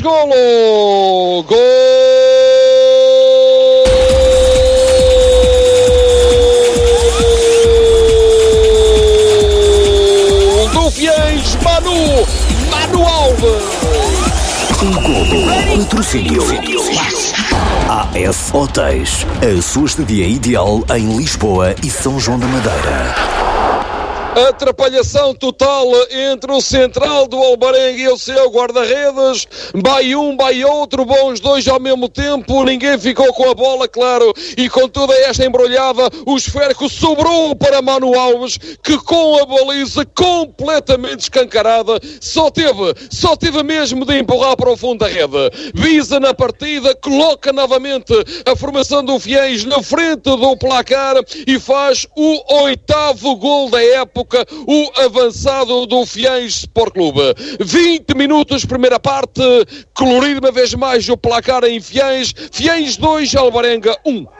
golo! Gol do Fiéis, Manu Alves! Um golo. Patrocínio. AS Hotéis. A sua estadia ideal em Lisboa e São João da Madeira. Atrapalhação total entre o central do Alvarenga e o seu guarda-redes. Vai um, vai outro, bons dois ao mesmo tempo. Ninguém ficou com a bola, claro. E com toda esta embrulhada, o esférico sobrou para Manu Alves, que com a baliza completamente escancarada, só teve mesmo de empurrar para o fundo da rede. Visa na partida, coloca novamente a formação do Fiéis na frente do placar e faz o 8º gol da época, o avançado do Fiéis Sport Clube. 20 minutos, primeira parte, colorido uma vez mais o placar em Fiéis. Fiéis 2, Alvarenga 1.